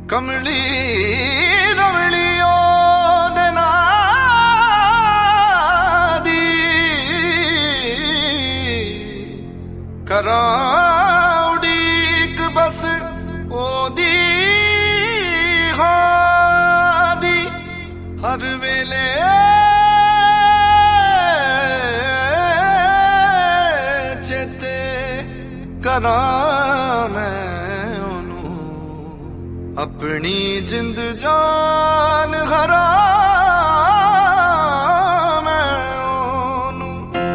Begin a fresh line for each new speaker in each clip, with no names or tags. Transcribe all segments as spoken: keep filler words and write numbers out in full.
कमली रमली ओदे नां दी करां उड़ीक बस ओदी हां दी हर वेले चेते करां मैं अपनी जिंद जान हरा मैं ओनू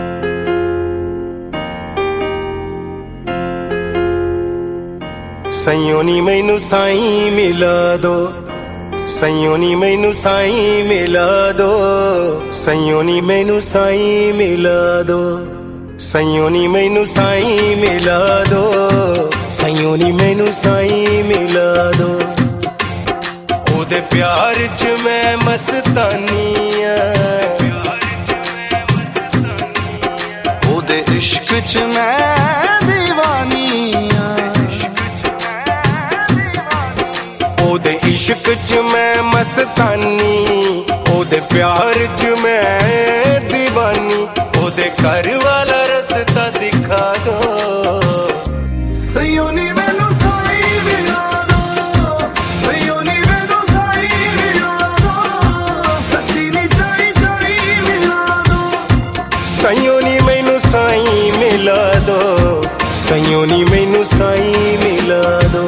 सयोनी मैनू साई मिला दो सयोनी मैनू साई मिला दो सयोनी मैनू साई मिला दो सयोनी मैनू साई मिला दो सयोनी मैनू साई मिला दो ओदे प्यार च मैं मस्तानी
ओदे इश्क च मैं दीवानी
ओदे इश्क च मैं मस्तानी ओदे प्यार च मैं दीवानी ओदे घर वाला रस्ता दिखा दो
सयोनी मैनू साई मिला दो सयोनी मैनू साई मिला दो सच्ची नी चाई चाई मिला दो
सयोनी मैनू साई मिला दो सयोनी मैनू साई मिला दो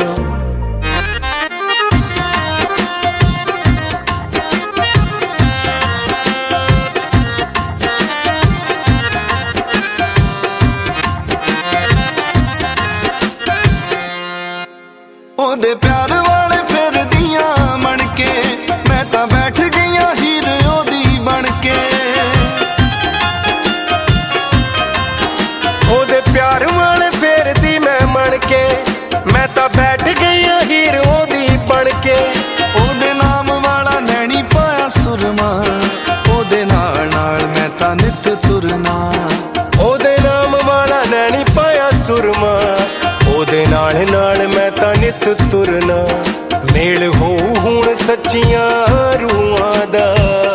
ओदे प्यार वाले फिर दियां मन के मैं तां बैठ गईयां हीर ओदी बन के
ओदे प्यार वाले फिर दी मैं मन के मैं तां बैठ गईयां हीर ओदी बन के
ओदे नाम वाला नैनी पाया सुरमा ओदे नाल नाल मैं तां नित तुरना
ओदे नाम वाला नैनी पाया सुरमा ओदे नाल नाल मैं तां नित तुरना मेल हो हुण सच्चियां रूहां दा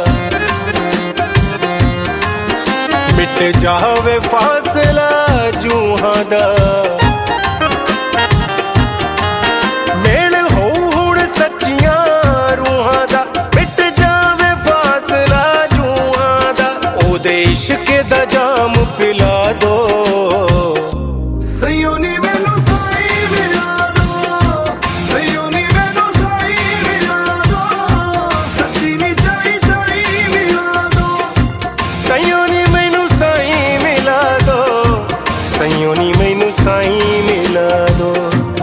मिट जावे फासला जूहां दा मेल हो हुण सच्चियां रूहां दा मिट जावे फासला जूहां दा ओदे इश्क दा जाम पिला दो
सयोनी मैनू साई मिला दो सयोनी मैनू साई मिला दो सच्ची नी चाई चाई मिला दो
सयोनी मैनू साई मिला दो सयोनी मैनू साई मिला दो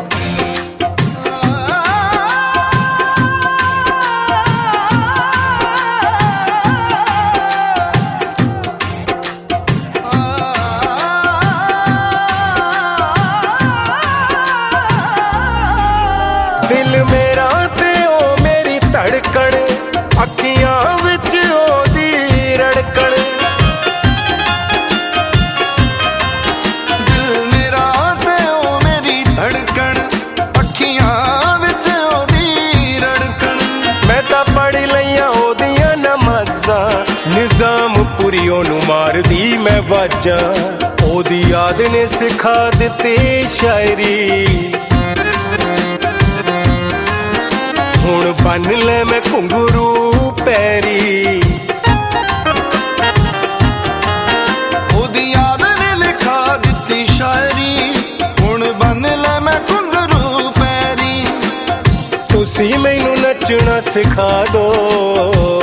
दिल मेरा ते ओ मेरी धड़कन अखियां विच ओदी रड़कन
दिल मेरा ते ओ मेरी धड़कन अखियां विच ओदी रड़कन
मैं तां पढ़ लईयां ओदियां नमाज़ां निज़ाम पुरी ओनू मारदी मैं वाजां ओदी याद ने सिखा दित्ती शायरी हुण बन ले मैं घुंगरू पैरी
ओदी याद ने लिखा दित्ती शायरी हुण बन ले मैं घुंगरू पैरी
तुसी मैनू नचना सिखा दो